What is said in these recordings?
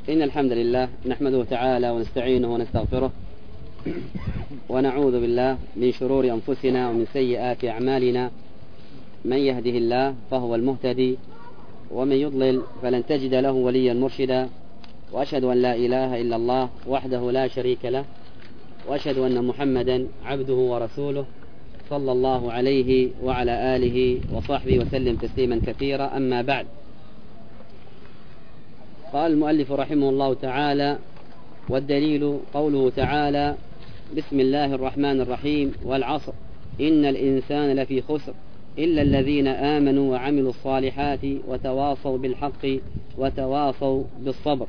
إن الحمد لله نحمده تعالى ونستعينه ونستغفره ونعوذ بالله من شرور أنفسنا ومن سيئات أعمالنا. من يهده الله فهو المهتدي ومن يضلل فلن تجد له وليا مرشدا. وأشهد أن لا إله إلا الله وحده لا شريك له، وأشهد أن محمدا عبده ورسوله صلى الله عليه وعلى آله وصحبه وسلم تسليما كثيرا. أما بعد، قال المؤلف رحمه الله تعالى: والدليل قوله تعالى: بسم الله الرحمن الرحيم، والعصر إن الإنسان لفي خسر إلا الذين آمنوا وعملوا الصالحات وتواصوا بالحق وتواصوا بالصبر.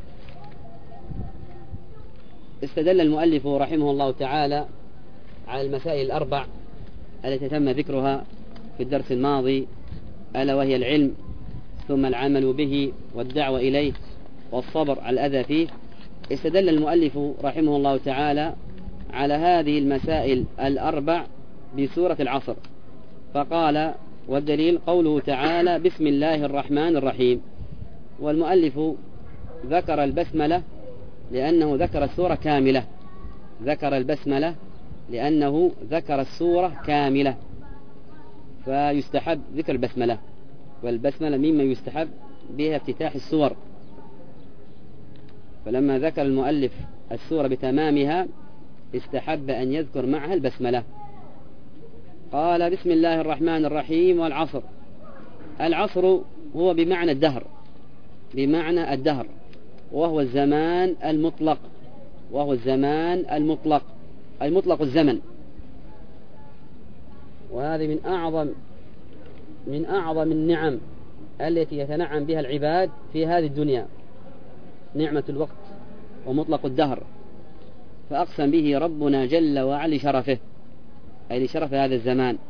استدل المؤلف رحمه الله تعالى على المسائل الأربع التي تم ذكرها في الدرس الماضي، ألا وهي العلم، ثم العمل به والدعوة إليه، والصبر على الأذى فيه. استدل المؤلف رحمه الله تعالى على هذه المسائل الأربع بسورة العصر، فقال: والدليل قوله تعالى: بسم الله الرحمن الرحيم. والمؤلف ذكر البسملة لأنه ذكر السورة كاملة، ذكر البسملة لأنه ذكر السورة كاملة، فيستحب ذكر البسملة، والبسملة مما يستحب بها افتتاح السور، فلما ذكر المؤلف السورة بتمامها استحب أن يذكر معها البسملة. قال: بسم الله الرحمن الرحيم، والعصر. العصر هو بمعنى الدهر، بمعنى الدهر، وهو الزمان المطلق، وهو الزمان المطلق أي مطلق الزمن. وهذه من أعظم النعم التي يتنعم بها العباد في هذه الدنيا، نعمة الوقت ومطلق الدهر. فأقسم به ربنا جل وعلا لشرفه، أي لشرف هذا الزمان.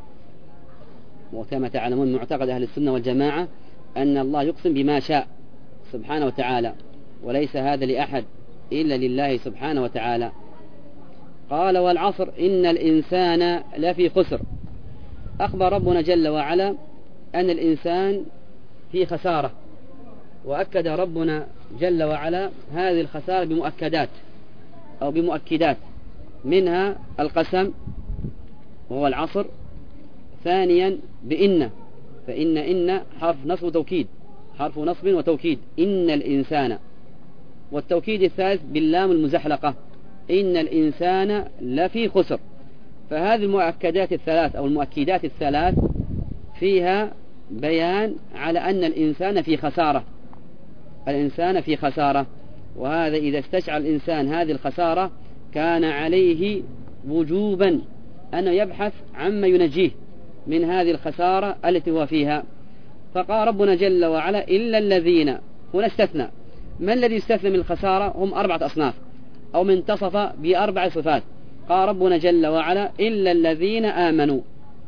وكما تعلمون معتقد أهل السنة والجماعة أن الله يقسم بما شاء سبحانه وتعالى، وليس هذا لأحد إلا لله سبحانه وتعالى. قال: والعصر إن الإنسان لفي خسر. أخبر ربنا جل وعلا أن الإنسان في خسارة، وأكد ربنا جل وعلا هذه الخسارة بمؤكدات أو بمؤكدات، منها القسم وهو العصر، ثانيا بإن، فإن حرف نصب وتوكيد، حرف نصب وتوكيد، إن الإنسان، والتوكيد الثالث باللام المزحلقة، إن الإنسان لفي خسر. فهذه المؤكدات الثلاث أو المؤكدات الثلاث فيها بيان على أن الإنسان في خسارة، الإنسان في خسارة. وهذا إذا استشعر الإنسان هذه الخسارة كان عليه وجوبا أن يبحث عما ينجيه من هذه الخسارة التي هو فيها. فقال ربنا جل وعلا: إلا الذين، هنا استثنى. ما الذي يستثنى من الخسارة؟ هم 4 أصناف، أو من تصف ب4 صفات. قال ربنا جل وعلا: إلا الذين آمنوا.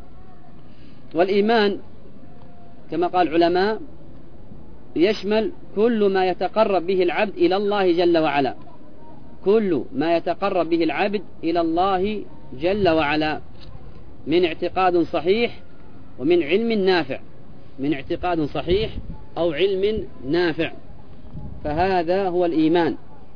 والإيمان كما قال العلماء يشمل كل ما يتقرب به العبد إلى الله جل وعلا، كل ما يتقرب به العبد إلى الله جل وعلا من اعتقاد صحيح ومن علم نافع، من اعتقاد صحيح أو علم نافع، فهذا هو الإيمان.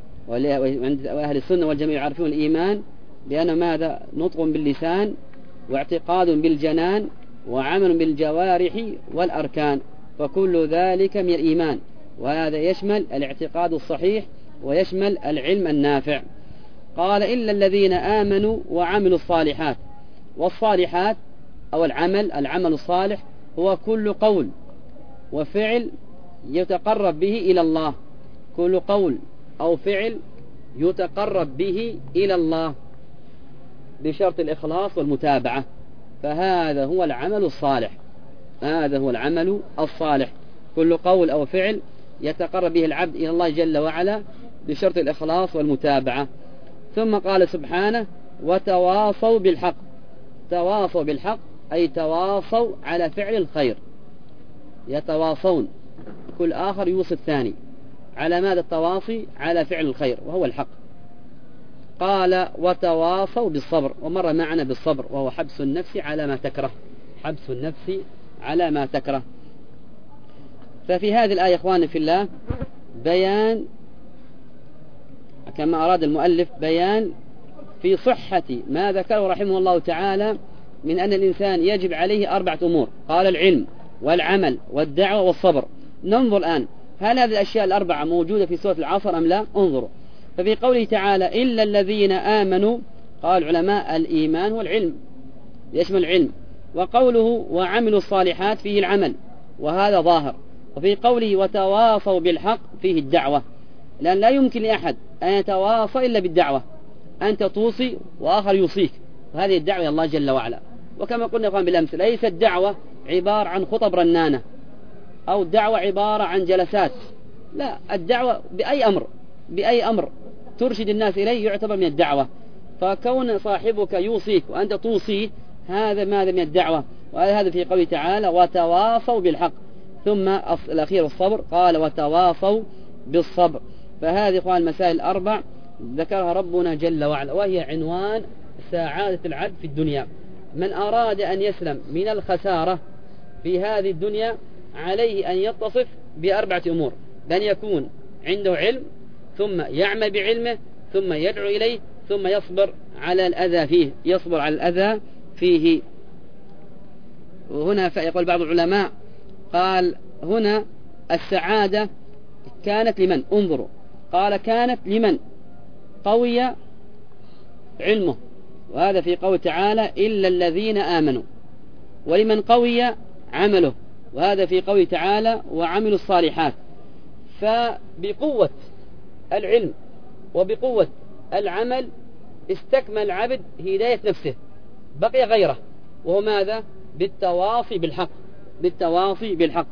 وأهل السنة والجميع يعرفون الإيمان بأنه ماذا؟ نطق باللسان، واعتقاد بالجنان، وعمل بالجوارح والأركان، فكل ذلك من الإيمان. وهذا يشمل الاعتقاد الصحيح ويشمل العلم النافع. قال: إلا الذين آمنوا وعملوا الصالحات. والصالحات أو العمل الصالح هو كل قول وفعل يتقرب به إلى الله، كل قول أو فعل يتقرب به إلى الله بشرط الإخلاص والمتابعة، فهذا هو العمل الصالح، هذا هو العمل الصالح، كل قول أو فعل يتقرب به العبد إلى الله جل وعلا بشرط الإخلاص والمتابعة. ثم قال سبحانه: وتواصوا بالحق. تواصوا بالحق أي تواصوا على فعل الخير، يتواصون، كل آخر يوصي الثاني على ماذا؟ التواصي على فعل الخير وهو الحق. قال: وتواصوا بالصبر، ومر معنا بالصبر وهو حبس النفس على ما تكره، حبس النفس على ما تكره. ففي هذه الآية إخواني في الله بيان كما أراد المؤلف بيان في صحة ما ذكره رحمه الله تعالى من أن الإنسان يجب عليه 4 أمور. قال العلم والعمل والدعوة والصبر. ننظر الآن هل هذه الأشياء ال4 موجودة في سورة العصر أم لا؟ انظروا. ففي قوله تعالى إلا الذين آمنوا، قال العلماء الإيمان والعلم يشمل العلم، وقوله وعملوا الصالحات فيه العمل وهذا ظاهر. وفي قوله وتواصوا بالحق فيه الدعوة، لأن لا يمكن لأحد أن يتواصى إلا بالدعوة، أنت توصي وآخر يوصيك، وهذه الدعوة إلى الله جل وعلا. وكما قلنا يا بالأمس ليست الدعوة عبارة عن خطب رنانة أو الدعوة عبارة عن جلسات، لا، الدعوة بأي أمر ترشد الناس إليه يعتبر من الدعوة. فكون صاحبك يوصيك وأنت توصيه هذا ماذا من الدعوة. وهذا في قوله تعالى وتواصوا بالحق. ثم الأخير الصبر، قال وتواصوا بالصبر. فهذه إخوان المسائل 4 ذكرها ربنا جل وعلا، وهي عنوان سعادة العبد في الدنيا. من أراد أن يسلم من الخسارة في هذه الدنيا عليه أن يتصف ب4 أمور: بأن يكون عنده علم، ثم يعمل بعلمه، ثم يدعو إليه، ثم يصبر على الأذى فيه. وهنا فيقول بعض العلماء قال هنا السعادة كانت لمن؟ انظروا، قال كانت لمن قوي علمه، وهذا في قول تعالى إلا الذين آمنوا، ولمن قوي عمله، وهذا في قول تعالى وعملوا الصالحات. فبقوة العلم وبقوة العمل استكمل العبد هداية نفسه، بقي غيره، وهو ماذا؟ بالتواصي بالحق.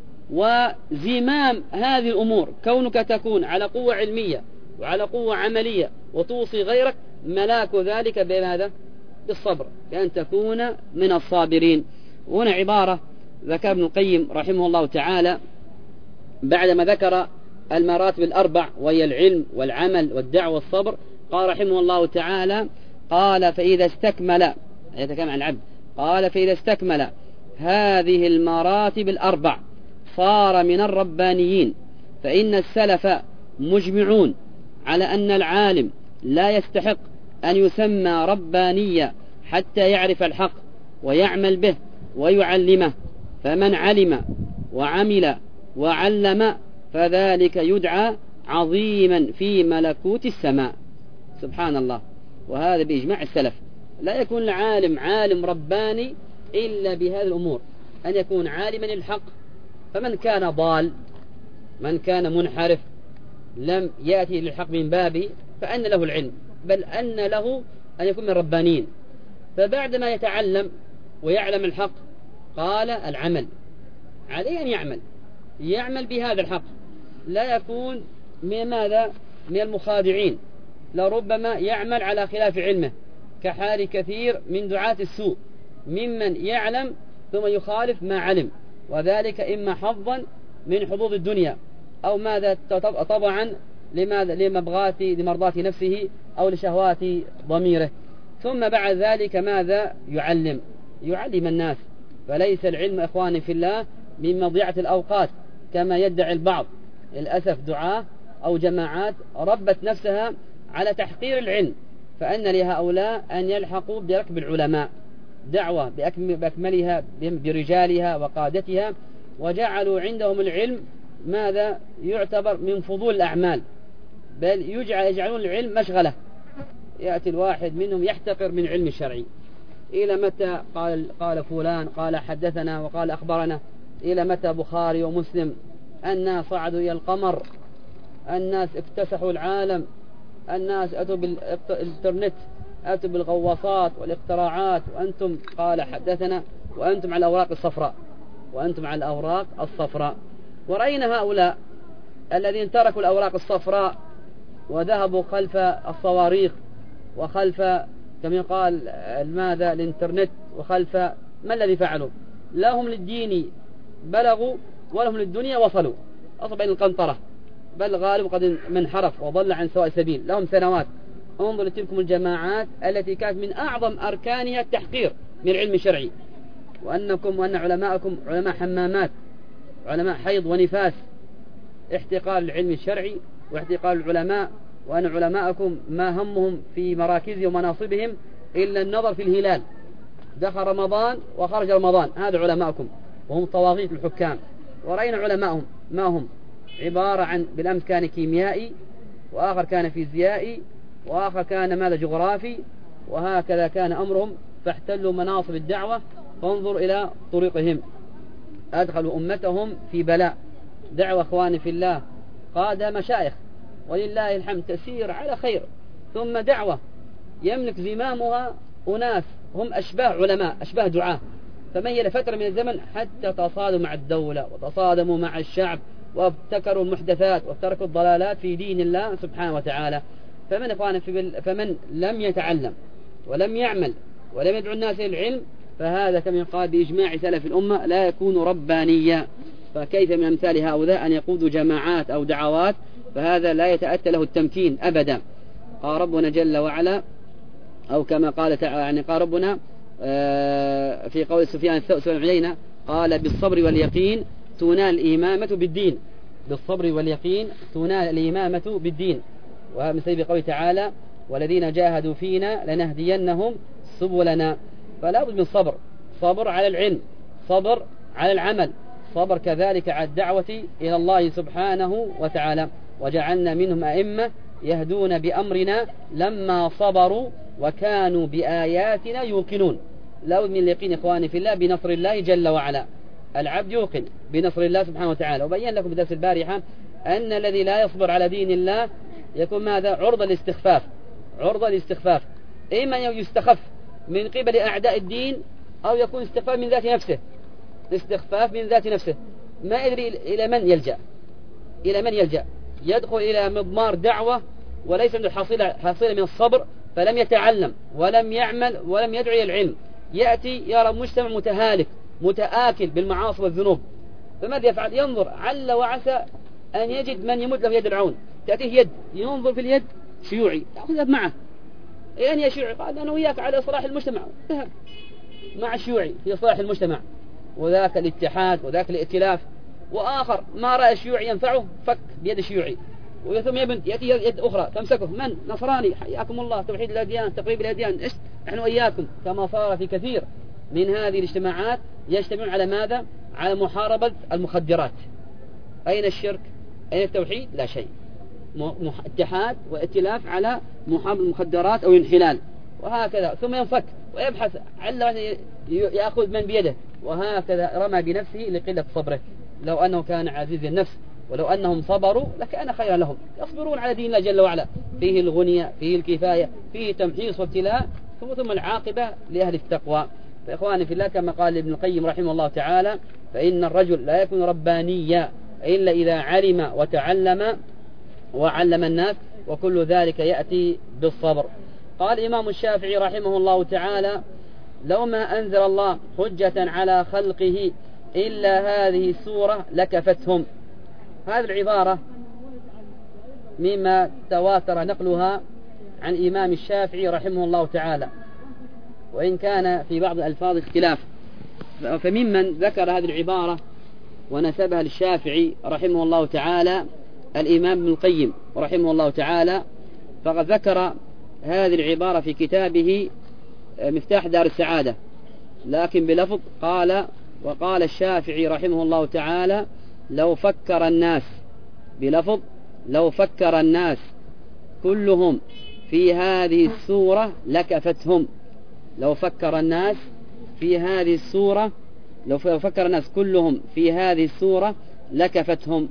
وزمام هذه الأمور كونك تكون على قوة علمية وعلى قوة عملية وتوصي غيرك، ملاك ذلك بماذا؟ بالصبر، بأن تكون من الصابرين. وهنا عبارة ذكر ابن القيم رحمه الله تعالى بعدما ذكر المراتب ال4 وهي العلم والعمل والدعوة والصبر، قال رحمه الله تعالى قال فإذا استكمل، يتكلم عن العبد، قال فإذا استكمل هذه المراتب ال4 صار من الربانيين. فإن السلف مجمعون على أن العالم لا يستحق أن يسمى ربانيا حتى يعرف الحق ويعمل به ويعلمه، فمن علم وعمل وعلم فذلك يدعى عظيما في ملكوت السماء. سبحان الله. وهذا بإجماع السلف، لا يكون العالم عالم رباني إلا بهذه الأمور: أن يكون عالما الحق، فمن كان ضال، من كان منحرف لم يأتي للحق من بابه فأن له العلم، بل أن له أن يكون من الربانيين. فبعدما يتعلم ويعلم الحق قال العمل، عليه أن يعمل بهذا الحق، لا يكون من ماذا؟ من المخادعين، لربما يعمل على خلاف علمه، كحال كثير من دعاة السوء ممن يعلم ثم يخالف ما علم، وذلك إما حظا من حظوظ الدنيا أو ماذا طبعا لمرضات نفسه أو لشهوات ضميره. ثم بعد ذلك ماذا؟ يعلم الناس. فليس العلم إخواني في الله من مضيعة الأوقات كما يدعي البعض. للأسف دعاة أو جماعات ربت نفسها على تحقير العلم، فأن لهؤلاء أن يلحقوا بركب العلماء، دعوة بأكملها برجالها وقادتها، وجعلوا عندهم العلم ماذا؟ يعتبر من فضول الأعمال، بل يجعلون العلم مشغلة. يأتي الواحد منهم يحتقر من علم الشرعي: إلى متى قال فلان، قال حدثنا وقال أخبرنا، إلى متى بخاري ومسلم؟ الناس صعدوا إلى القمر، الناس اكتسحوا العالم، الناس أتوا بالإنترنت، أتوا بالغواصات والاختراعات، وأنتم قال حدثنا وأنتم على الأوراق الصفراء. ورأينا هؤلاء الذين تركوا الأوراق الصفراء وذهبوا خلف الصواريخ وخلف كما يقال ماذا؟ الإنترنت، وخلف ما الذي فعلوا؟ لا هم للدين بلغوا ولا هم للدنيا وصلوا، أصبح بين القنطرة، بل غالب قد منحرف وضل عن سواء السبيل، لهم سنوات. انظر لتلكم الجماعات التي كانت من أعظم أركانها التحقير من العلم الشرعي، وأن علماءكم علماء حمامات، علماء حيض ونفاس، احتقار العلم الشرعي واحتقار العلماء وأن علماءكم ما همهم في مراكزهم ومناصبهم إلا النظر في الهلال، دخل رمضان وخرج رمضان، هذا علماءكم وهم طواغيت الحكام. ورأينا علماءهم ما هم عبارة عن بالأمس كان كيميائي، وآخر كان فيزيائي، وآخر كان ماذا جغرافي، وهكذا كان أمرهم، فاحتلوا مناصب الدعوة. فانظر إلى طريقهم، أدخلوا أمتهم في بلاء. دعوة أخواني في الله قاد مشايخ ولله الحمد تسير على خير، ثم دعوة يملك زمامها أناس هم أشباه علماء أشباه دعاة، فمهل فترة من الزمن حتى تصادموا مع الدولة وتصادموا مع الشعب وابتكروا المحدثات وتركوا الضلالات في دين الله سبحانه وتعالى. فمن لم يتعلم ولم يعمل ولم يدعو الناس إلى العلم، فهذا كما يقال بإجماع سلف الأمة لا يكون ربانيا. فكيف من أمثال هؤلاء أن يقودوا جماعات أو دعوات، فهذا لا يتأتى له التمكين أبدا. قال ربنا جل وعلا، أو كما قال تعالى يعني قال ربنا في قول سفيان الثوري قال بالصبر واليقين تنال الإمامة بالدين، بالصبر واليقين تنال الإمامة بالدين. ومثل بقول تعالى والذين جاهدوا فينا لنهدينهم سبلنا. فلا بد من صبر، صبر على العلم، صبر على العمل، صبر كذلك على الدعوة إلى الله سبحانه وتعالى. وجعلنا منهم أئمة يهدون بأمرنا لما صبروا وكانوا بآياتنا يوقنون. لو من اليقين إخواني في الله بنصر الله جل وعلا، العبد يوقن بنصر الله سبحانه وتعالى. وبين لكم في درس البارحة أن الذي لا يصبر على دين الله يكون ماذا؟ عرضة للاستخفاف، عرضة للاستخفاف، إما يستخف من قبل أعداء الدين، أو يكون استخفاف من ذات نفسه، استخفاف من ذات نفسه، ما يدري إلى من يلجأ، إلى من يلجأ، يدخل إلى مضمار دعوة وليس عنده حصيلة من الصبر، فلم يتعلم ولم يعمل ولم يدعو إلى العلم، يأتي يرى مجتمع متهالك متآكل بالمعاصي والذنوب، فماذا يفعل؟ ينظر عل وعسى أن يجد من يمد له يد العون، تأتيه يد، ينظر في اليد شيوعي يأخذها معه، يعني يا شيوعي قال أنا وياك على إصلاح المجتمع، ذهب مع الشيوعي في إصلاح المجتمع، وذاك الاتحاد وذاك الائتلاف. وآخر ما رأى الشيوعي ينفعه فك بيد الشيوعي، وثم يأتي يد أخرى تمسكه، من؟ نصراني، حياكم الله، توحيد الأديان، تقريب الأديان، نحن وإياكم. كما صار في كثير من هذه الاجتماعات يجتمعون على ماذا؟ على محاربة المخدرات. أين الشرك؟ أين التوحيد؟ لا شيء. اتحاد وائتلاف على محاربة المخدرات أو الانحلال، وهكذا ثم ينفك ويبحث عل يأخذ من بيده، وهكذا رمى بنفسه لقلة صبره. لو أنه كان عزيز النفس ولو أنهم صبروا لكان خيرا لهم، يصبرون على دين الله جل وعلا، فيه الغنية، فيه الكفاية، فيه تمحيص وابتلاء، ثم العاقبة لأهل التقوى. فإخواني في الله كما قال ابن القيم رحمه الله تعالى فإن الرجل لا يكون ربانيا إلا إذا علم وتعلم وعلم الناس، وكل ذلك يأتي بالصبر. قال الإمام الشافعي رحمه الله تعالى لو ما أنزل الله حجة على خلقه إلا هذه السورة لكفتهم. هذه العبارة مما تواتر نقلها عن الإمام الشافعي رحمه الله تعالى، وإن كان في بعض الألفاظ اختلاف. فممن ذكر هذه العبارة ونسبها للشافعي رحمه الله تعالى الإمام ابن القيم رحمه الله تعالى، فقد ذكر هذه العبارة في كتابه مفتاح دار السعادة، لكن بلفظ قال وقال الشافعي رحمه الله تعالى لو فكر الناس، بلفظ لو فكر الناس كلهم في هذه السورة لكفتهم. لو فكر الناس في هذه السورة، لو فكر الناس كلهم في هذه السورة لكفتهم.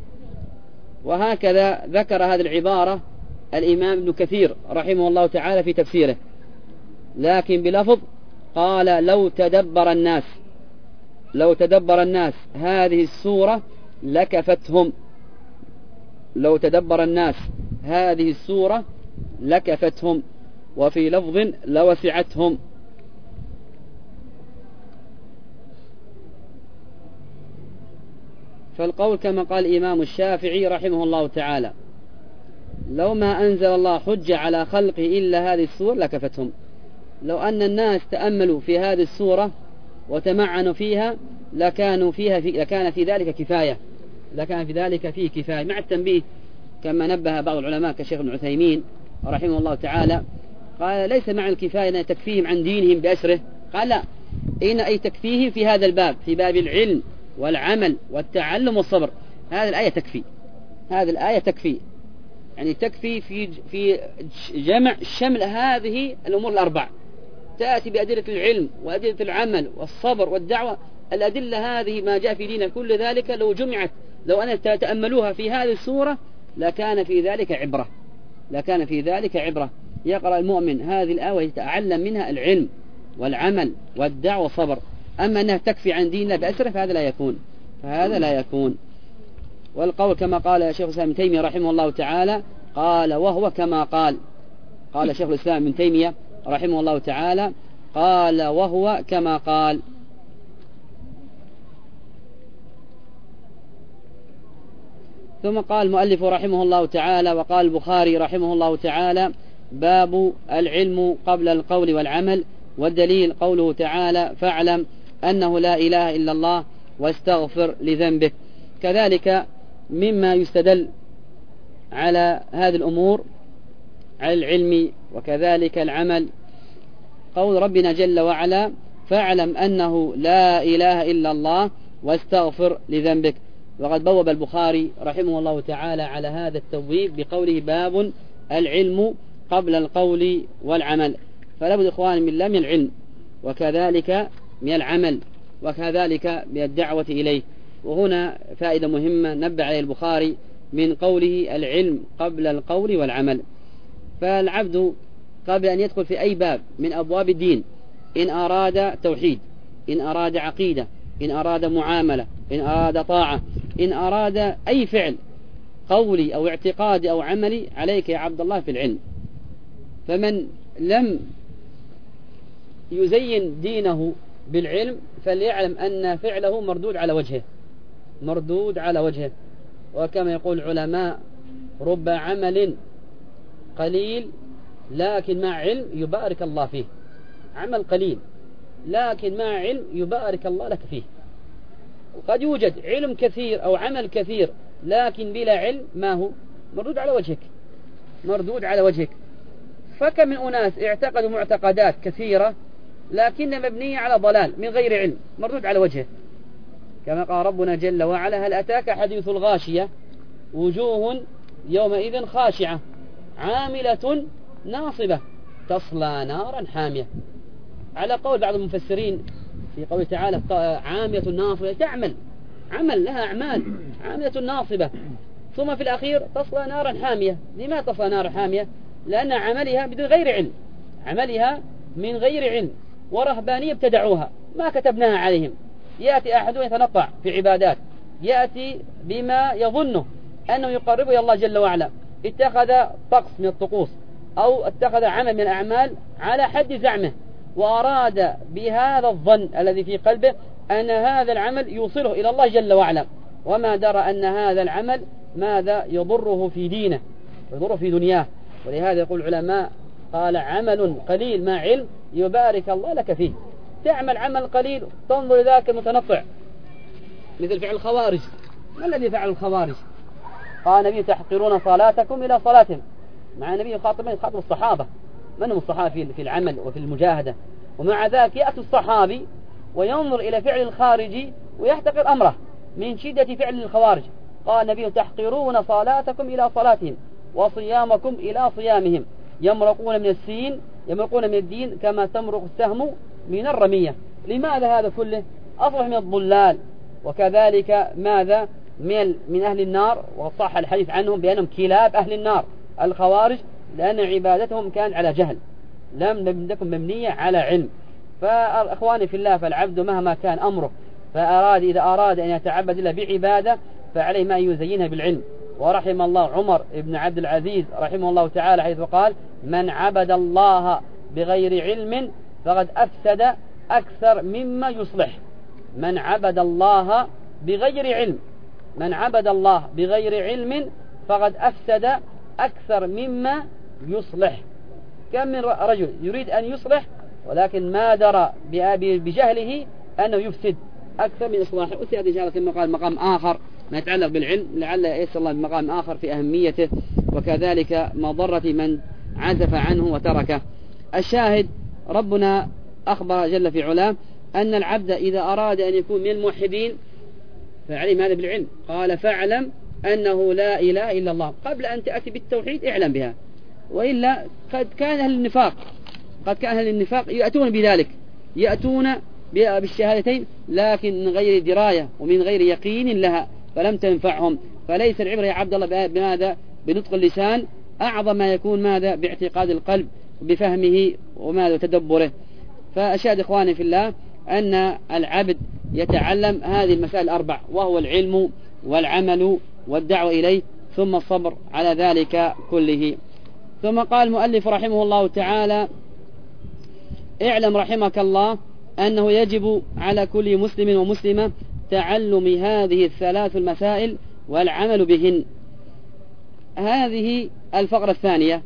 وهكذا ذكر هذه العبارة الإمام ابن كثير رحمه الله تعالى في تفسيره، لكن بلفظ قال لو تدبر الناس، لو تدبر الناس هذه السورة لكفتهم، لو تدبر الناس هذه السورة لكفتهم، وفي لفظ لوسعتهم. فالقول كما قال الإمام الشافعي رحمه الله تعالى لو ما أنزل الله حجة على خلقه إلا هذه السورة لكفتهم. لو أن الناس تأملوا في هذه السورة وتمعنوا فيها لكان في ذلك كفاية، لكان في ذلك فيه كفاية، مع التنبيه كما نبه بعض العلماء كشيخ ابن عثيمين رحمه الله تعالى، قال ليس معنى الكفاية أن تكفيهم عن دينهم بأسره، قال لا، إن أي تكفيهم في هذا الباب، في باب العلم والعمل والتعلم والصبر. هذه الآية تكفي، هذه الآية تكفي، يعني تكفي في جمع شمل هذه الأمور الأربع، تأتي بأدلة العلم وأدلة العمل والصبر والدعوة. الأدلة هذه ما جاء في ديننا كل ذلك لو جمعت، لو أن تتأملوها في هذه السورة لكان في ذلك عبرة، لكان في ذلك عبرة. يقرأ المؤمن هذه الآية ويتعلم منها العلم والعمل والدعوة والصبر. أما أنها تكفي عن دين الله بأسره فهذا لا يكون، فهذا لا يكون. والقول كما قال شيخ الإسلام ابن تيمية رحمه الله تعالى، قال وهو كما قال شيخ الإسلام ابن تيمية رحمه الله تعالى، قال وهو كما قال. ثم قال المؤلف رحمه الله تعالى، وقال البخاري رحمه الله تعالى: باب العلم قبل القول والعمل. والدليل قوله تعالى: فاعلم أنه لا إله إلا الله واستغفر لذنبك. كذلك مما يستدل على هذه الأمور، على العلم وكذلك العمل، قول ربنا جل وعلا: فاعلم أنه لا إله إلا الله واستغفر لذنبك. وقد بوب البخاري رحمه الله تعالى على هذا التبويب بقوله: باب العلم قبل القول والعمل. فلا بد إخواني من لم العلم وكذلك من العمل وكذلك من الدعوة إليه. وهنا فائدة مهمة نبه عليه البخاري من قوله: العلم قبل القول والعمل. فالعبد قبل أن يدخل في أي باب من أبواب الدين، إن أراد توحيد، إن أراد عقيدة، إن أراد معاملة، إن أراد طاعة، إن أراد أي فعل قولي أو اعتقادي أو عملي، عليك يا عبد الله في العلم. فمن لم يزين دينه بالعلم فليعلم أن فعله مردود على وجهه، مردود على وجهه. وكما يقول العلماء: رب عمل قليل لكن مع علم يبارك الله فيه. عمل قليل لكن مع علم يبارك الله لك فيه. وقد يوجد علم كثير أو عمل كثير لكن بلا علم، ما هو مردود على وجهك، مردود على وجهك. فكم من أناس اعتقدوا معتقدات كثيرة لكن مبنية على ضلال من غير علم، مردود على وجهه. كما قال ربنا جل وعلا: هل أتاك حديث الغاشية وجوه يومئذ خاشعة عاملة ناصبة تصلى نارا حامية. على قول بعض المفسرين في قوله تعالى: عامية ناصبة، تعمل عمل لها أعمال، عامية ناصبة، ثم في الأخير تصلى نارا حامية. لما تصلى نارا حامية؟ لأن عملها بدون غير علم، عملها من غير علم، ورهبانية ابتدعوها ما كتبناها عليهم. يأتي أحد يتنطع في عبادات، يأتي بما يظنه أنه يقربه إلى الله جل وعلا، اتخذ طقس من الطقوس أو اتخذ عمل من الأعمال على حد زعمه، وأراد بهذا الظن الذي في قلبه أن هذا العمل يوصله إلى الله جل وعلا، وما درى أن هذا العمل ماذا يضره في دينه، يضره في دنياه. ولهذا يقول العلماء: قال عمل قليل مع علم يبارك الله لك فيه. تعمل عمل قليل تنظر ذاك المتنطع، مثل فعل الخوارج. ما الذي فعل الخوارج؟ قال النبي: تحقرون صلاتكم إلى صلاتهم. مع النبي يخاطب الصحابة، من هم الصحابة في العمل وفي المجاهدة، ومع ذلك يأتي الصحابي وينظر إلى فعل الخارجي ويحتقر أمره من شدة فعل الخوارج. قال النبي: تحقرون صلاتكم إلى صلاتهم وصيامكم إلى صيامهم، يمرقون من السين، يمرقون من الدين كما تمرق السهم من الرمية. لماذا هذا كله؟ أصبح من الضلال، وكذلك ماذا من أهل النار. وصح الحديث عنهم بأنهم كلاب أهل النار الخوارج، لأن عبادتهم كان على جهل، لم تكن مبنية على علم. فأخواني في الله، فالعبد مهما كان أمره إذا أراد أن يتعبد الله بعبادة فعليه ما يزينها بالعلم. ورحم الله عمر بن عبد العزيز رحمه الله تعالى حيث قال: من عبد الله بغير علم فقد أفسد أكثر مما يصلح. من عبد الله بغير علم، من عبد الله بغير علم فقد أفسد أكثر مما يصلح. كم من رجل يريد أن يصلح ولكن ما درى بجهله أنه يفسد أكثر من إصلاحه. وسيأتي إن شاء الله كما قال مقام آخر ما يتعلق بالعلم، لعل يسأل الله بمقام آخر في أهميته، وكذلك مضرة من عزف عنه وتركه. الشاهد ربنا أخبر جل في علاه أن العبد إذا أراد أن يكون من الموحدين فعلم هذا بالعلم، قال فاعلم أنه لا إله إلا الله، قبل أن تأتي بالتوحيد اعلم بها. وإلا قد كان أهل النفاق يأتون بذلك، يأتون بالشهادتين لكن من غير دراية ومن غير يقين لها فلم تنفعهم. فليس العبرة يا عبد الله بماذا؟ بنطق اللسان، أعظم ما يكون ماذا؟ باعتقاد القلب وبفهمه وماذا؟ وتدبره. فأشاهد إخواني في الله أن العبد يتعلم هذه المسائل الأربع، وهو العلم والعمل والدعوة إليه ثم الصبر على ذلك كله. ثم قال المؤلف رحمه الله تعالى: اعلم رحمك الله أنه يجب على كل مسلم ومسلمة تعلم هذه الثلاث المسائل والعمل بهن. هذه الفقرة الثانية.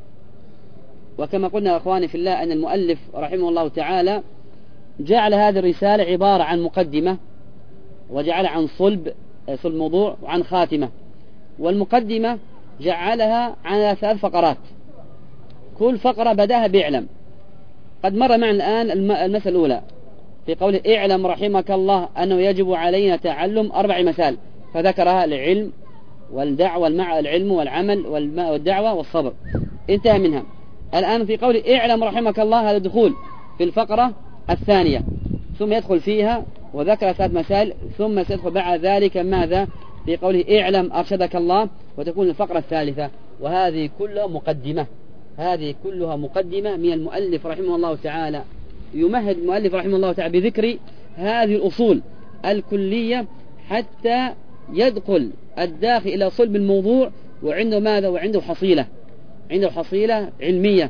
وكما قلنا أخواني في الله أن المؤلف رحمه الله تعالى جعل هذه الرسالة عبارة عن مقدمة، وجعل عن صلب موضوع وعن خاتمة. والمقدمة جعلها على 3 فقرات، كل فقرة بدأها بإعلم. قد مر معنا الآن المسألة الأولى في قوله اعلم رحمك الله أنه يجب علينا تعلم 4 مسائل، فذكرها: العلم والدعوة، العلم والعمل والدعوة والصبر، انتهى منها. الآن في قوله اعلم رحمك الله هذا دخول في الفقرة الثانية، ثم يدخل فيها وذكر 3 مسائل، ثم سيدخل بعد ذلك ماذا؟ في قوله اعلم أرشدك الله، وتكون الفقرة الثالثة. وهذه كلها مقدمة، هذه كلها مقدمة من المؤلف رحمه الله تعالى، يمهد المؤلف رحمه الله تعالى بذكر هذه الأصول الكلية حتى يدخل الداخل إلى صلب الموضوع، وعنده ماذا؟ وعنده حصيلة، عنده حصيلة علمية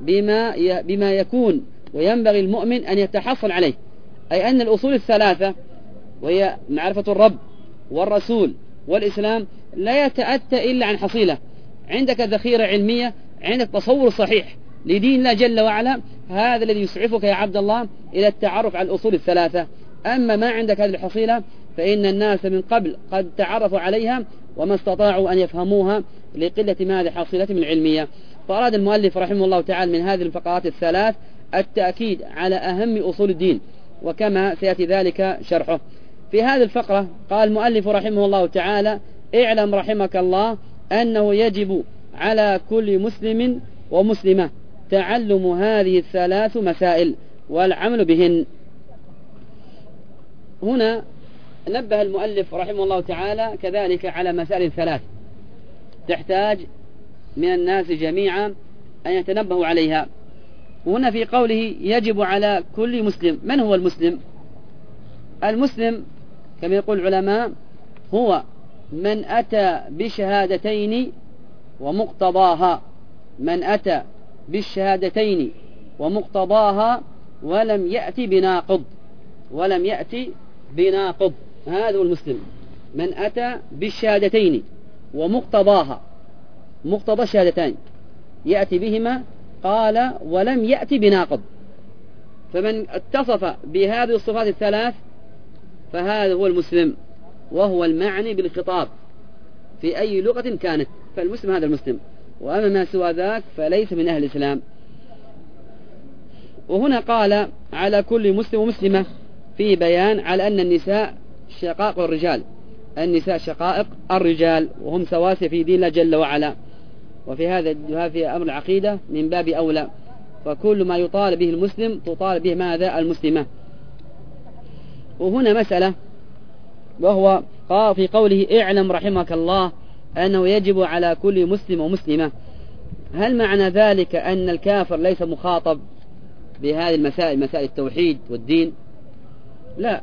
بما يكون وينبغي المؤمن أن يتحصل عليه. أي أن الأصول الثلاثة وهي معرفة الرب والرسول والإسلام لا يتأتى إلا عن حصيلة. عندك ذخيرة علمية، عندك تصور صحيح لدين الله جل وعلا، هذا الذي يسعفك يا عبد الله إلى التعرف على الأصول الثلاثة. أما ما عندك هذه الحصيلة فإن الناس من قبل قد تعرفوا عليها وما استطاعوا أن يفهموها لقلة ماذا؟ حصيلتهم العلمية. فأراد المؤلف رحمه الله تعالى من هذه الفقرات الثلاث التأكيد على أهم أصول الدين، وكما سيأتي ذلك شرحه. في هذه الفقرة قال المؤلف رحمه الله تعالى: اعلم رحمك الله أنه يجب على كل مسلم ومسلمة تعلم هذه ال3 مسائل والعمل بهن. هنا نبه المؤلف رحمه الله تعالى كذلك على مسائل 3 تحتاج من الناس جميعا أن يتنبهوا عليها. وهنا في قوله يجب على كل مسلم، من هو المسلم؟ المسلم كما يقول العلماء هو من أتى بشهادتين ومقتضاها، من أتى بالشهادتين ومقتضاها ولم يأتي بناقض، هذا هو المسلم، من أتى بالشهادتين ومقتضاها، مقتضى الشهادتين يأتي بهما، قال ولم يأتي بناقض. فمن اتصف بهذه الصفات الثلاث فهذا هو المسلم، وهو المعني بالخطاب في أي لغة كانت، فالمسلم هذا المسلم، وأما ما سوى ذاك فليس من أهل الإسلام. وهنا قال على كل مسلم ومسلمة في بيان على أن النساء شقائق الرجال، النساء شقائق الرجال وهم سواسية في دين الله جل وعلا. وفي هذا في أمر العقيدة من باب أولى، فكل ما يطالب به المسلم تطالب به ماذا؟ المسلمة. وهنا مسألة، وهو في قوله اعلم رحمك الله أنه يجب على كل مسلم ومسلمة، هل معنى ذلك أن الكافر ليس مخاطب بهذه المسائل، مسائل التوحيد والدين؟ لا،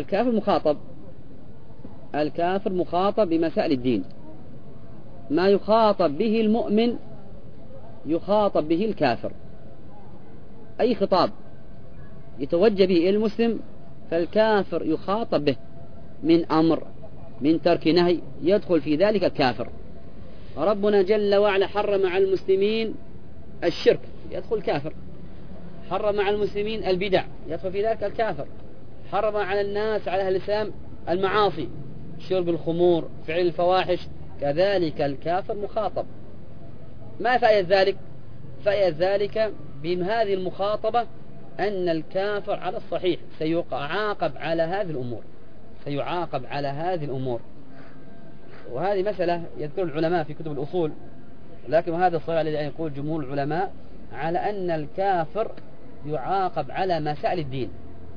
الكافر مخاطب بمسائل الدين. ما يخاطب به المؤمن يخاطب به الكافر، أي خطاب يتوجه به إلى المسلم فالكافر يخاطب به، من أمر من ترك نهي يدخل في ذلك الكافر. ربنا جل وعلا حرم على المسلمين الشرك، يدخل كافر. حرم على المسلمين البدع، يدخل في ذلك الكافر. حرم على الناس، على أهل الإسلام المعاصي، شرب الخمور، فعل الفواحش، كذلك الكافر مخاطب. ما فائدة ذلك؟ فائدة ذلك بهذه المخاطبة أن الكافر على الصحيح سيعاقب على هذه الأمور، سيعاقب على هذه الأمور. وهذه مسألة يذكر العلماء في كتب الأصول، لكن هذا الصحيح الذي يقول جمهور العلماء على أن الكافر يعاقب على مسائل الدين،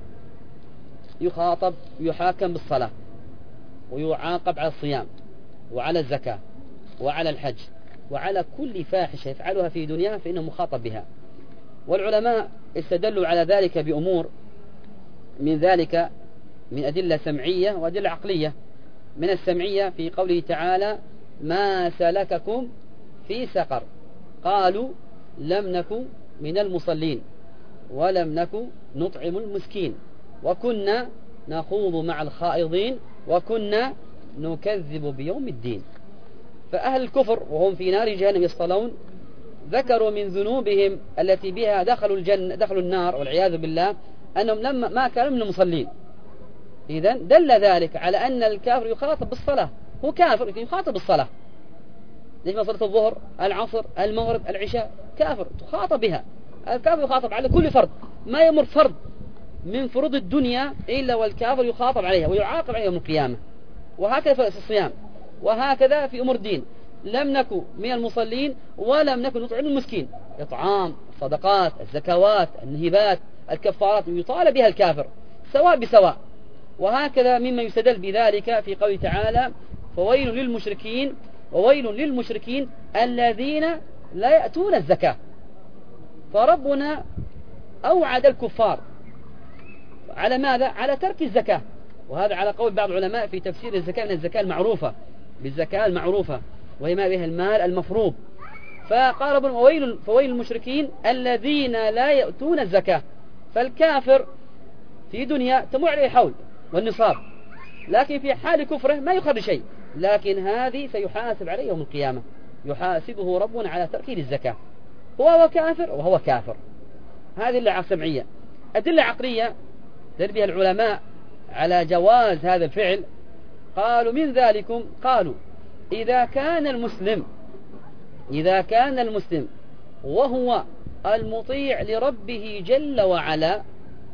يخاطب يحاكم بالصلاة، ويعاقب على الصيام، وعلى الزكاة، وعلى الحج، وعلى كل فاحشة يفعلها في دنياه فإنه مخاطب بها. والعلماء استدلوا على ذلك بأمور من ذلك من أدلة سمعية وأدلة عقلية. من السمعية في قوله تعالى: ما سلككم في سقر؟ قالوا: لم نكن من المصلين، ولم نكن نطعم المسكين، وكنا نخوض مع الخائضين، وكنا نكذب بيوم الدين. فأهل الكفر وهم في نار جهنم يصطلون ذكروا من ذنوبهم التي بها دخلوا النار والعياذ بالله أنهم لما ما كانوا من المصلين. إذن دل ذلك على أن الكافر يخاطب بالصلاة، هو كافر يخاطب بالصلاة. ليش ما صلاة الظهر، العصر، المغرب، العشاء، كافر تخاطب بها. الكافر يخاطب على كل فرض، ما يمر فرض من فروض الدنيا إلا والكافر يخاطب عليها ويعاقب عليها يوم القيامة. وهكذا في الصيام، وهكذا في أمور الدين. لم نكن من المصلين، ولم نكن نطعم المسكين. إطعام، الصدقات، الزكوات، النهبات، الكفارات يطالب بها الكافر سواء بسواء. وهكذا مما يستدل بذلك في قوله تعالى: فويل للمشركين، وويل للمشركين الذين لا يأتون الزكاة. فربنا أوعد الكفار على ماذا؟ على ترك الزكاة. وهذا على قول بعض العلماء في تفسير الزكاة من الزكاة المعروفة، بالزكاة المعروفة وهي ما بها المال المفروض. فقال ربنا: فويل المشركين الذين لا يأتون الزكاة. فالكافر في دنيا تمر عليه حول والنصاب، لكن في حال كفره ما يخرج شيء، لكن هذه سيحاسب عليه يوم القيامة، يحاسبه ربنا على تركه للزكاة. هو كافر وهو كافر. هذه اللي سمعية. أدلة عقلية دل بها العلماء على جواز هذا الفعل. قالوا من ذلكم، قالوا إذا كان المسلم وهو المطيع لربه جل وعلا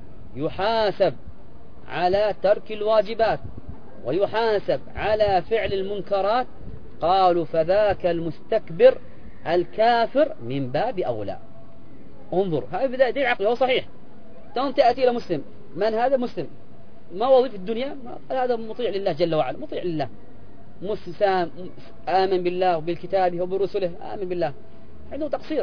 يحاسب على ترك الواجبات ويحاسب على فعل المنكرات، قالوا فذاك المستكبر الكافر من باب أولى. انظر، هذا دليل عقلي، هو صحيح. تأتي إلى مسلم، من هذا مسلم؟ ما وظيفة الدنيا؟ هذا مطيع لله جل وعلا، مطيع لله، مسلم، آمن بالله وبالكتابه وبرسله، آمن بالله، عنده تقصير،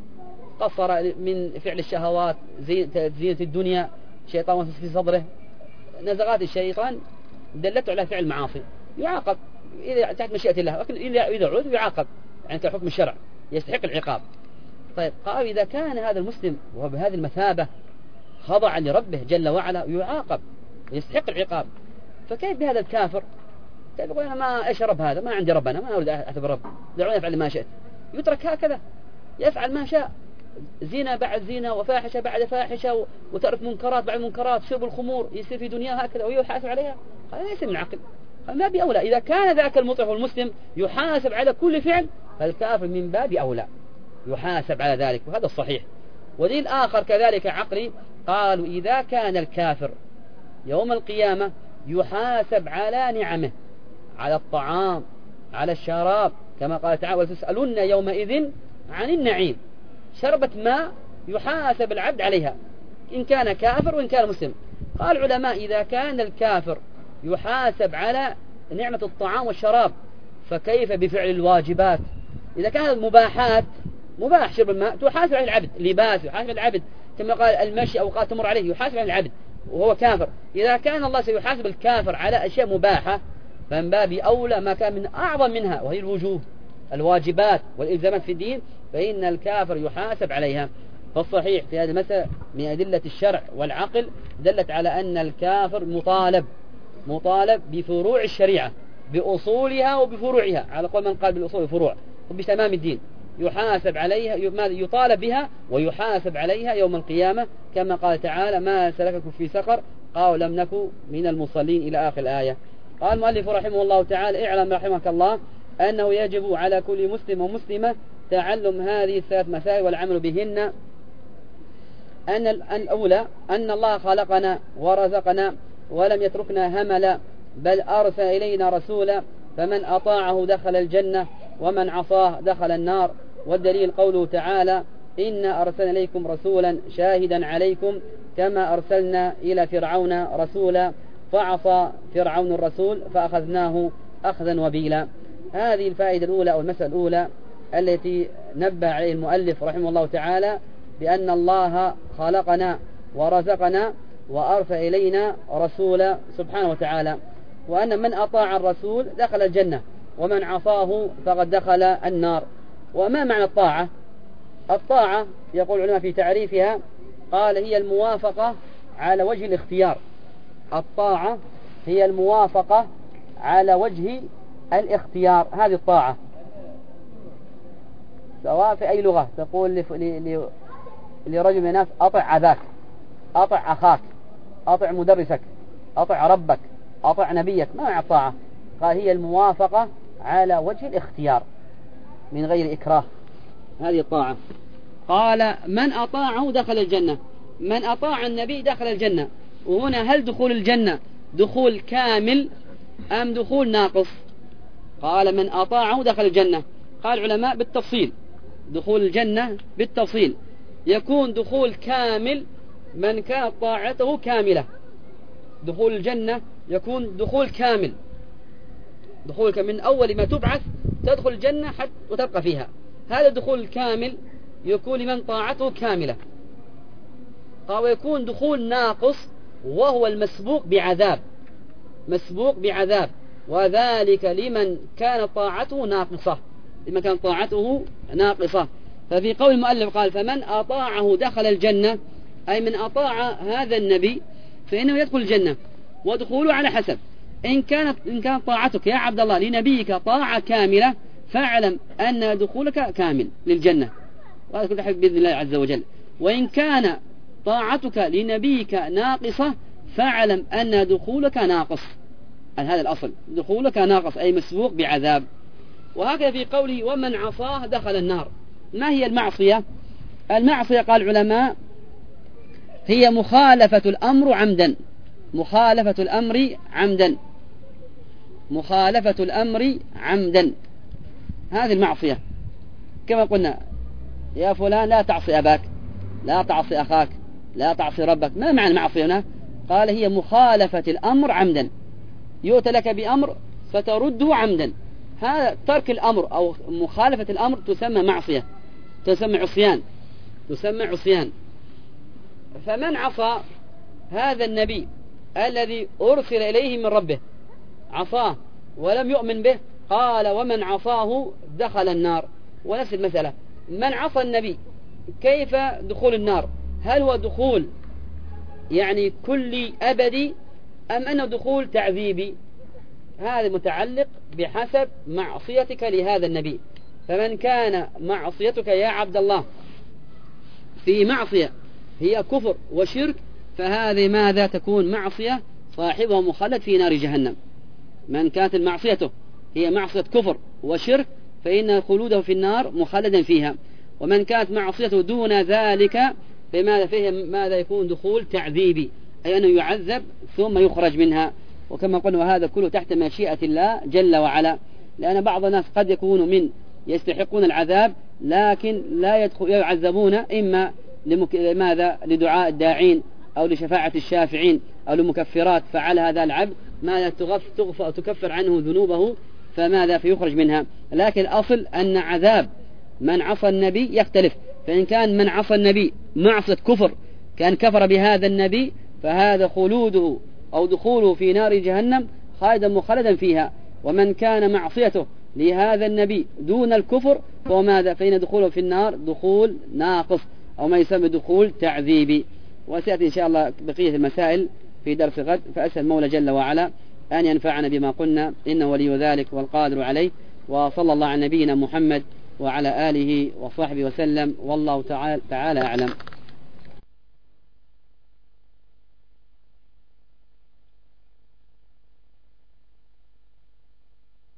قصر من فعل الشهوات، زينة الدنيا، شيطان وسوس في صدره، نزغات الشيطان دلته على فعل المعاصي، يعاقب إذا تحت مشيئة الله، لكن إذا عود يعاقب يعني كحكم الشرع يستحق العقاب. طيب، قال إذا كان هذا المسلم وهو بهذه المثابة خضع لربه جل وعلا يعاقب يستحق العقاب، فكيف بهذا الكافر؟ كيف يقول أنا ما أشرب هذا، ما عندي رب، أنا ما أريد أعتبر رب، دعوني أفعل ما شئت، يترك هكذا يفعل ما شاء، زنا بعد زنا وفاحشة بعد فاحشة وترك منكرات بعد منكرات، شرب الخمور، يصير في دنياه هكذا ويحاسب عليها. هذا ليس من عقل، ما بأولى. إذا كان ذاك المطيع والمسلم يحاسب على كل فعل، فالكافر من باب أولى يحاسب على ذلك، وهذا الصحيح. ودليل آخر كذلك عقلي، قالوا إذا كان الكافر يوم القيامة يحاسب على نعمه، على الطعام، على الشراب، كما قال تعالى: وتسألون يومئذ عن النعيم. شربة ماء يحاسب العبد عليها إن كان كافر وإن كان مسلم. قال العلماء إذا كان الكافر يحاسب على نعمة الطعام والشراب، فكيف بفعل الواجبات؟ إذا كانت المباحات، مباح شرب الماء، تحاسب على العبد، لباس يحاسب على العبد، كما قال المشي أوقات تمر عليه يحاسب على العبد وهو كافر. إذا كان الله سيحاسب الكافر على أشياء مباحة، فمن باب أولى ما كان من أعظم منها، وهي الوجوه، الواجبات والإلزامات في الدين، فإن الكافر يحاسب عليها. فالصحيح في هذه المسألة من أدلة الشرع والعقل دلت على أن الكافر مطالب بفروع الشريعة، بأصولها وبفروعها، على قول من قال بالأصول والفروع وبتمام الدين، يحاسب عليها، يطالب بها ويحاسب عليها يوم القيامة، كما قال تعالى: ما سلككم في سقر؟ قالوا لم نكن من المصلين، إلى آخر الآية. قال المؤلف رحمه الله تعالى: اعلم رحمك الله أنه يجب على كل مسلم ومسلمة تعلم هذه الثلاث مسائل والعمل بهن. أن الأولى أن الله خلقنا ورزقنا ولم يتركنا هملا، بل أرسل إلينا رسولا، فمن أطاعه دخل الجنة ومن عصاه دخل النار. والدليل قوله تعالى: إنا أرسلنا إليكم رسولا شاهدا عليكم كما أرسلنا إلى فرعون رسولا فعصى فرعون الرسول فأخذناه أخذا وبيلا. هذه الفائدة الأولى أو المسألة الأولى التي نبه عليه المؤلف رحمه الله تعالى، بأن الله خلقنا ورزقنا وأرسل إلينا رسولا سبحانه وتعالى، وأن من أطاع الرسول دخل الجنة ومن عصاه فقد دخل النار. وما معنى الطاعة؟ الطاعة يقول العلماء في تعريفها، قال: هي الموافقة على وجه الاختيار. الطاعة هي الموافقة على وجه الاختيار، هذه الطاعة، سواء في أي لغة. تقول لرجل من الناس: أطع أباك، أطع أخاك، أطع مدرسك، أطع ربك، أطع نبيك. ما معنى الطاعة؟ قال: هي الموافقة على وجه الاختيار من غير إكراه، هذه الطاعة. قال: من أطاعه دخل الجنة، من أطاع النبي دخل الجنة. وهنا هل دخول الجنة دخول كامل أم دخول ناقص؟ قال: من أطاعه دخل الجنة. قال العلماء بالتفصيل، دخول الجنة بالتفصيل يكون دخول كامل من كانت طاعته كاملة. دخول الجنة يكون دخول كامل، دخولك من أول ما تبعث تدخل الجنة حتى وتبقى فيها. هذا الدخول الكامل يكون لمن طاعته كاملة. قال: ويكون دخول ناقص وهو المسبوق بعذاب، مسبوق بعذاب، وذلك لمن كانت طاعته ناقصة، لمن كانت طاعته ناقصة. ففي قول المؤلف قال: فمن أطاعه دخل الجنة، أي من أطاع هذا النبي فإنه يدخل الجنة. ودخوله على حسب، إن كانت طاعتك يا عبد الله لنبيك طاعة كاملة فاعلم أن دخولك كامل للجنة، وهذا كل حق بإذن الله عز وجل. وإن كان طاعتك لنبيك ناقصة فاعلم أن دخولك ناقص، هذا الأصل، دخولك ناقص أي مسبوق بعذاب. وهكذا في قوله: ومن عصاه دخل النار. ما هي المعصية؟ المعصية قال العلماء هي مخالفة الأمر عمدا، مخالفة الأمر عمدا، مخالفة الأمر عمدا، هذه المعصية. كما قلنا: يا فلان لا تعصي أباك، لا تعصي أخاك، لا تعصي ربك. ما معنى المعصية هنا؟ قال: هي مخالفة الأمر عمدا، يؤتى لك بأمر فترده عمدا. هذا ترك الأمر أو مخالفة الأمر تسمى معصية، تسمى عصيان، تسمى عصيان. فمن عصى هذا النبي الذي أرسل إليه من ربه، عصاه ولم يؤمن به، قال: ومن عصاه دخل النار. ونفس المسألة، من عصى النبي كيف دخول النار؟ هل هو دخول يعني كلي أبدي أم أنه دخول تعذيبي؟ هذا متعلق بحسب معصيتك لهذا النبي. فمن كان معصيتك يا عبد الله في معصية هي كفر وشرك، فهذه ماذا تكون؟ معصية صاحبها مخلد في نار جهنم. من كانت معصيته هي معصية كفر وشرك فإن خلوده في النار مخلدا فيها. ومن كانت معصيته دون ذلك فماذا فيه؟ ماذا يكون؟ دخول تعذيبي، أي أنه يعذب ثم يخرج منها. وكما قلنا وهذا كله تحت مشيئة الله جل وعلا، لأن بعض الناس قد يكونوا من يستحقون العذاب لكن لا يعذبون إما لماذا؟ لدعاء الداعين أو لشفاعة الشافعين أو لمكفرات، فعل هذا العبد ما تكفر عنه ذنوبه فماذا؟ فيخرج منها. لكن الأصل أن عذاب من عصى النبي يختلف. فإن كان من عصى النبي معصية كفر كان كفر بهذا النبي فهذا خلوده أو دخوله في نار جهنم خالدا مخلدا فيها. ومن كان معصيته لهذا النبي دون الكفر فهو ماذا؟ فإن دخوله في النار دخول ناقص أو ما يسمى دخول تعذيبي. وسيأتي إن شاء الله بقية المسائل في درس غد. فأسأل المولى جل وعلا أن ينفعنا بما قلنا، إنه ولي ذلك والقادر عليه. وصلى الله على نبينا محمد وعلى آله وصحبه وسلم، والله تعالى أعلم.